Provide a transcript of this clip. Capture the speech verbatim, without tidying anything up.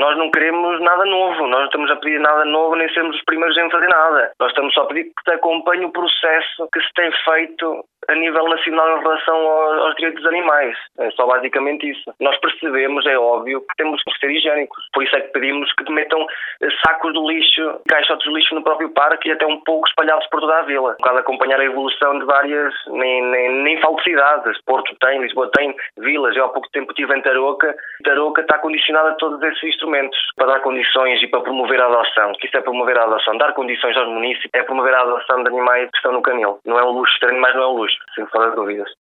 nós não queremos nada novo, nós não estamos a pedir nada novo, nem sermos os primeiros em fazer nada. Nós estamos só a pedir que te acompanhe o processo que se tem feito a nível nacional em relação aos, aos direitos dos animais. É só basicamente isso. Nós percebemos, é óbvio, que temos que ser higiênicos. Por isso é que pedimos que metam sacos de lixo, caixotes de lixo no próprio parque e até um pouco espalhados por toda a vila. Um bocado acompanhar a evolução de várias, nem, nem, nem falo de cidades. Porto tem, Lisboa tem, vilas. Eu há pouco tempo estive em Tarouca. Tarouca está condicionada a todos esses instrumentos para dar condições e para promover a adoção. Que isso é promover a adoção. Dar condições aos municípios é promover a adoção de animais que estão no canil. Não é um luxo, ter animais não é um luxo, sem falar de dúvidas.